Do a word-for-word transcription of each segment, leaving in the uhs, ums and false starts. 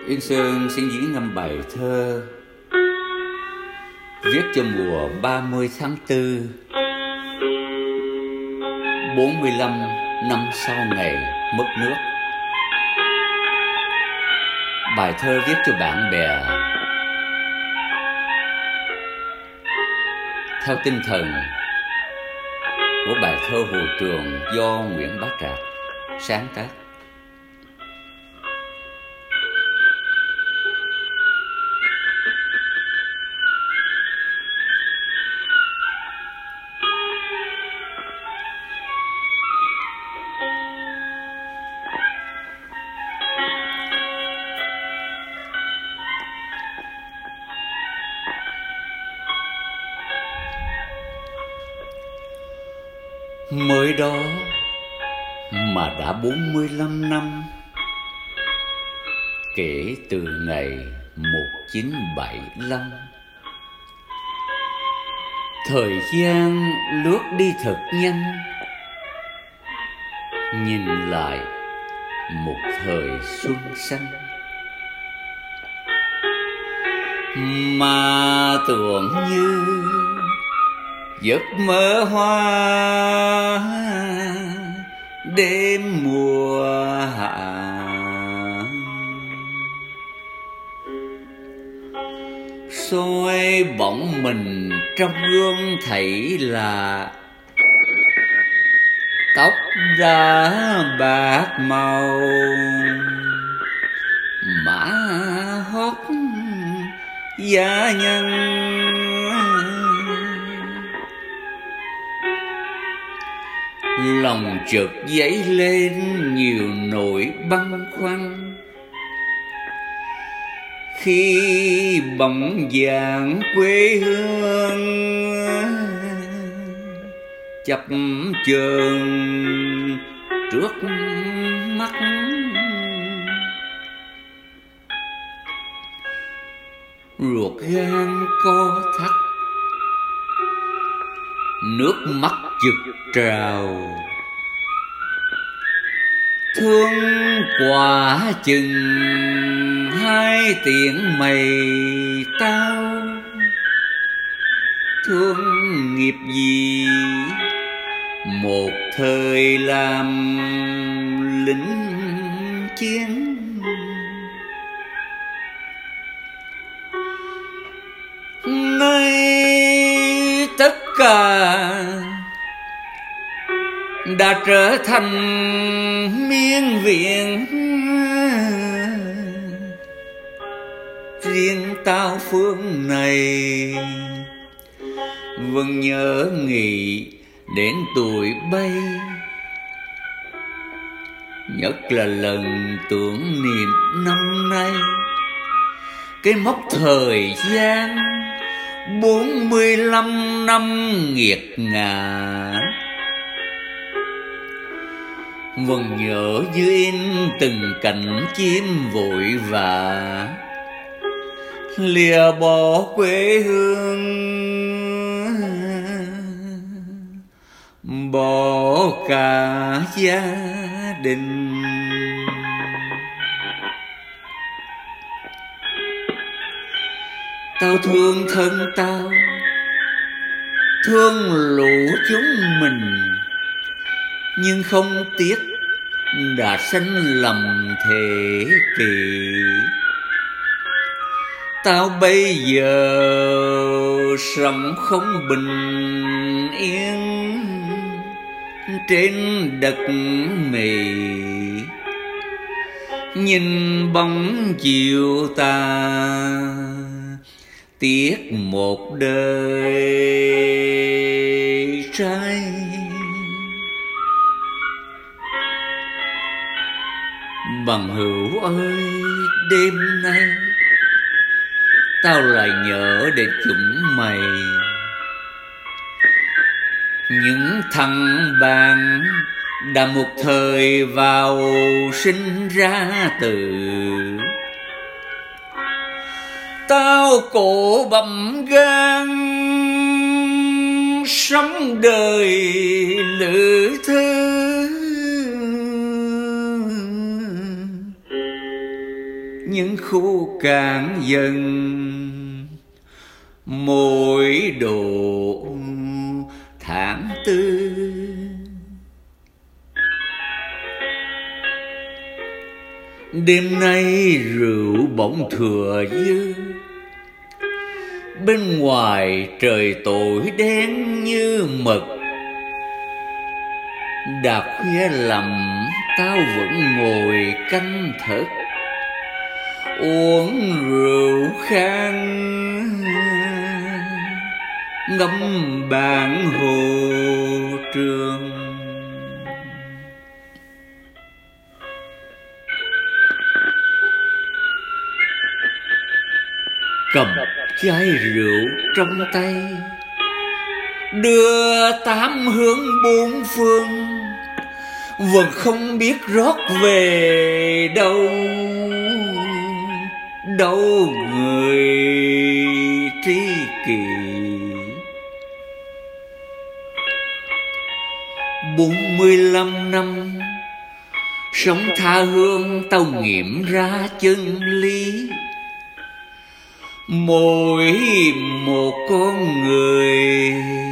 Yên Sơn xin diễn ngâm bài thơ viết cho mùa ba mươi tháng tư, bốn mươi lăm năm sau ngày mất nước. Bài thơ viết cho bạn bè theo tinh thần của bài thơ Hồ Trường do Nguyễn Bá Trạc sáng tác. Mới đó mà đã bốn mươi lăm năm kể từ ngày một nghìn chín trăm bảy mươi lăm. Thời gian lướt đi thật nhanh, nhìn lại một thời xuân xanh, mà tưởng như giấc mơ hoa đêm mùa hạ. Soi bóng mình trong gương thấy là tóc đã bạc màu, má hót da nhân, lòng chợt dấy lên nhiều nỗi băn khoăn khi bóng dáng quê hương chập chờn trước mắt. Ruột gan co thắt, nước mắt trực trào, thương quả chừng hai tiếng mày tao. Thương nghiệp gì một thời làm lính chiến, nay tất cả đã trở thành miên viện. Riêng tao phương này vẫn nhớ nghĩ đến tuổi bay, nhất là lần tưởng niệm năm nay cái mốc thời gian bốn mươi lăm năm nghiệt ngã. Vẫn nhớ như in từng cảnh chim vội vã lìa bỏ quê hương, bỏ cả gia đình. Tao thương thân tao, thương lũ chúng mình, nhưng không tiếc đã sanh lầm thế kỷ. Tao bây giờ sống không bình yên trên đất mì, nhìn bóng chiều ta tiếc một đời trai. Bằng hữu ơi, đêm nay tao lại nhớ đến chúng mày, những thằng bạn đã một thời vào sinh ra từ. Tao cổ bầm gan sống đời lữ thư, những khu cạn dần, mỗi độ tháng tư. Đêm nay rượu bỗng thừa dư, bên ngoài trời tối đen như mực. Đạp khuya lầm tao vẫn ngồi canh thức, uống rượu khan ngắm bản hồ trường. Cầm chai rượu trong tay, đưa tám hướng bốn phương, vẫn không biết rót về đâu, đâu người tri kỷ. Bốn mươi lăm năm sống tha hương, tao nghiệm ra chân lý. Mỗi một con người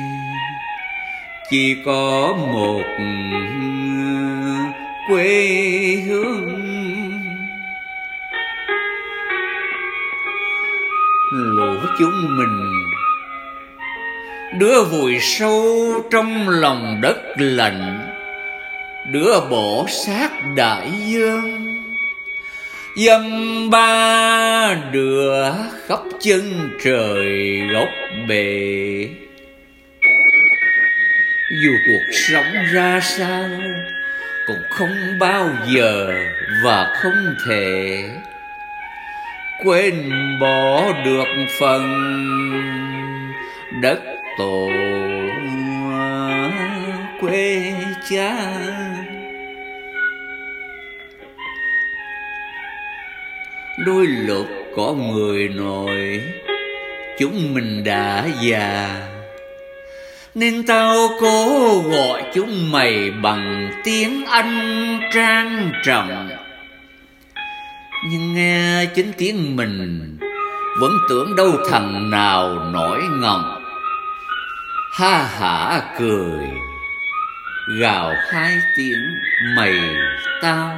chỉ có một quê hương. Lũ chúng mình đứa vùi sâu trong lòng đất lạnh, đứa bỏ xác đại dương. Dăm ba đứa khắp chân trời góc bể. Dù cuộc sống ra sao cũng không bao giờ và không thể quên bỏ được phần đất tổ quê cha. Đôi lúc có người nói chúng mình đã già, nên tao cố gọi chúng mày bằng tiếng Anh trang trọng. Nhưng nghe chính tiếng mình vẫn tưởng đâu thằng nào nổi ngọng. Ha hả cười, gào hai tiếng mày tao.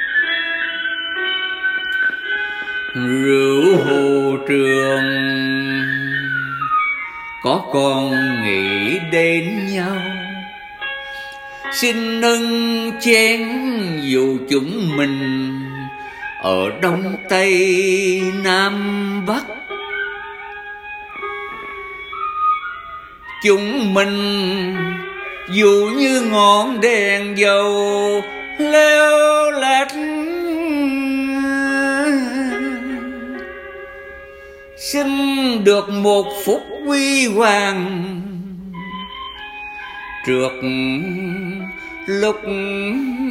Rượu hồ trường có con nghĩ đến nhau, xin nâng chén dù chúng mình ở Đông Tây Nam Bắc. Chúng mình dù như ngọn đèn dầu leo lét, xin được một phút huy hoàng trước lúc